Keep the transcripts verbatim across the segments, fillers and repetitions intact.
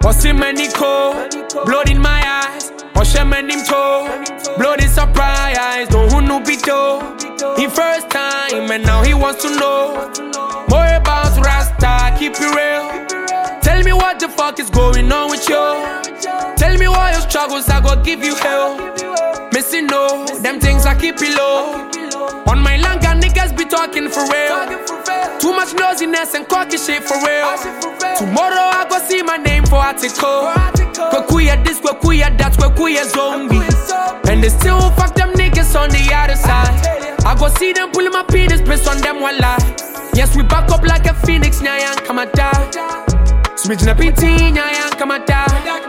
Osimheniko, blood in my eyes. Oshemenimto, blood is surprise. No who no bito. He first time and now he wants to know more about Rasta. Keep it real. Tell me what the fuck is going on with you. Tell me why your struggles I go give you hell. Missing no, them things I keep it low. On my langa niggas be talking for real. Too much nosiness and cocky shit for real. Tomorrow I go see my name for article. Kwekuya this, kwekuya that, kwekuya zombie. And they still fuck them niggas on the other side. I go see them pulling my penis, piss on them one lie. Yes, we back up like a phoenix, nyayan kamada. Switching up in tea, nyayan kamada.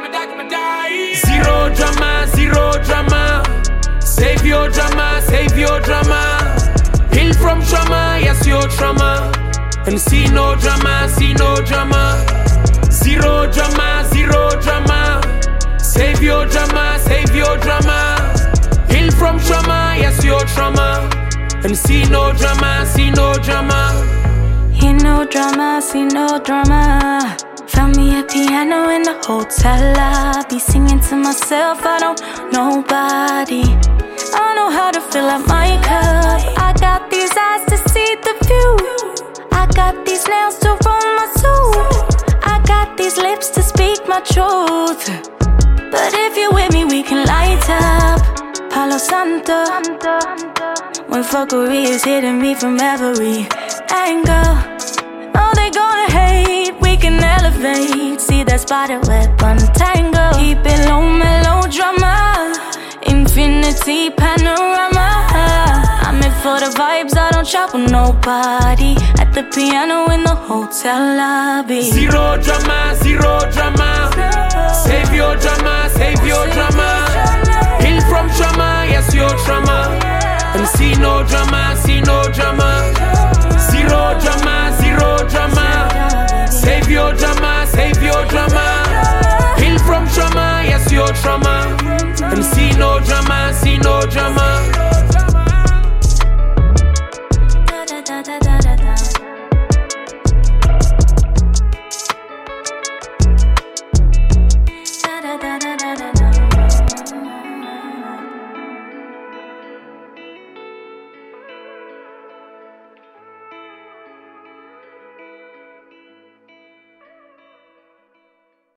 Zero drama, zero drama. Save your drama, save your drama. Heal from trauma, yes, your trauma. And see no drama, see no drama. Zero drama, zero drama. Save your drama, save your drama. Heal from trauma, yes, your trauma. And see no drama, see no drama. Hear no drama, see no drama. Found me a piano in the hotel lobby, singing to myself, I don't know nobody. I don't know how to fill up my cup. I got these eyes to see the view. I got these nails to roll my soul. I got these lips to speak my truth. But if you're with me, we can light up Palo Santo. When fuckery is hitting me from every angle. Oh, they gonna hate, we can elevate. See that spider web untangle. Keep it low, melodrama. Infinity panorama. I'm in for the vibes, I don't chop with nobody. At the piano in the hotel lobby. Zero drama, zero drama. Save your drama, save your drama. Heal from trauma, yes, your trauma. And see no drama, see no drama. Zero drama, zero drama. Save your drama, save your drama.